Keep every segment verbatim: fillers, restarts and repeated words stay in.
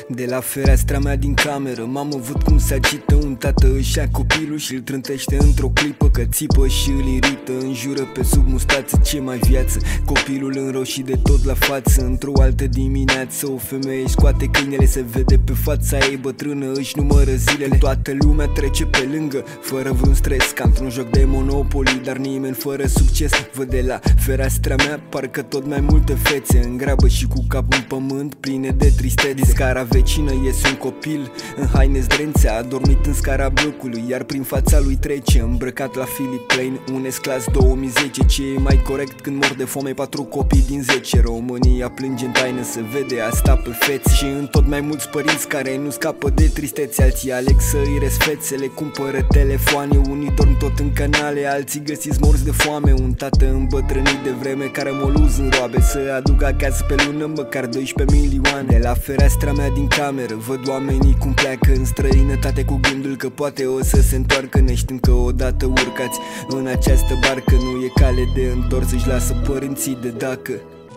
De la fereastra mea din cameră, mamă, văd cum se agită un tată. Își ia copilul și îl trântește într-o clipă, că țipă și îl irită, înjură pe sub mustață, ce mai viață. Copilul înroșit de tot la față. Într-o altă dimineață o femeie își scoate câinele, se vede pe fața ei bătrână, își numără zilele. Toată lumea trece pe lângă, fără vreun stres, ca într-un joc de Monopoly, dar nimeni fără succes. Văd de la fereastra mea parcă tot mai multe fețe, în grabă și cu capul în pământ, pline de tristețe. Din scara vecină iese un copil în haine zdrențe, a dormit în scara blocului, iar prin fața lui trece, îmbrăcat la Philip Plein, un S-Class două mii zece. Ce e mai corect când mor de foame patru copii din zece? România plânge în taină, se vede asta pe fețe. Și în tot mai mulți părinți care nu scapă de tristețe, alții aleg să îi resfețe, le cumpără telefoane, unii dorm tot în canale, alții găsiți morți de foame. Un tată îmbătrânit de vreme care moluz în roabe, să aducă acasă pe lună măcar doisprezece milioane. De la fereastra mea din cameră văd oamenii cum pleacă în străinătate, cu gândul că poate o să se întoarcă, neștiind că odată urcați în această barcă nu e cale de întors, își lasă părinții de dacă.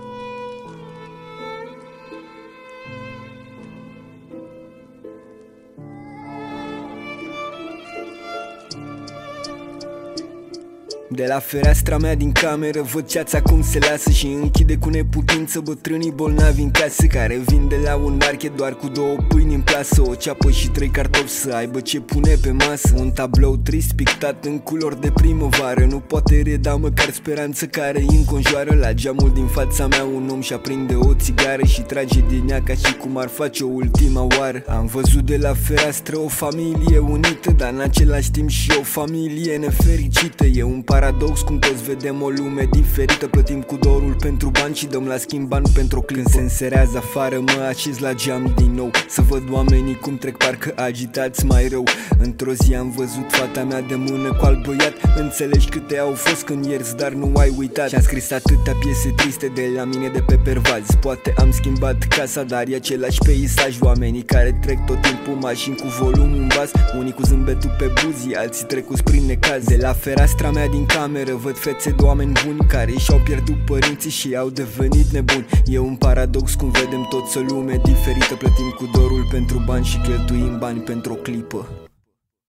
De la fereastra mea din cameră văd ceața cum se lasă și închide cu neputință bătrânii bolnavi în casă, care vin de la un market doar cu două pâini în plasă, o ceapă și trei cartofi să aibă ce pune pe masă. Un tablou trist pictat în culori de primăvară nu poate reda măcar speranță care îi înconjoară. La geamul din fața mea un om și aprinde o țigară și trage din ea ca și cum ar face o ultima oară. Am văzut de la fereastră o familie unită, dar în același timp și o familie nefericită. E un paradox cum toți vedem o lume diferită, plătim cu dorul pentru bani și dăm la schimb bani pentru o clipă. Când se înserează afară mă așez la geam din nou, să văd oamenii cum trec parcă agitați mai rău. Într-o zi am văzut fata mea de mână cu alt băiat, înțelegi câte au fost când ierți, dar nu ai uitat. Și-am scris atâtea piese triste de la mine de pe pervazi, poate am schimbat casa, dar e același peisaj. Oamenii care trec tot timpul mașini cu volumul în bas, unii cu zâmbetul pe buzi, alții trecuți prin necaz. De la fereastra mea din cameră văd fețe de oameni buni care și-au pierdut părinții și au devenit nebuni. E un paradox cum vedem toți o lume diferită, plătim cu dorul pentru bani și cheltuim bani pentru o clipă.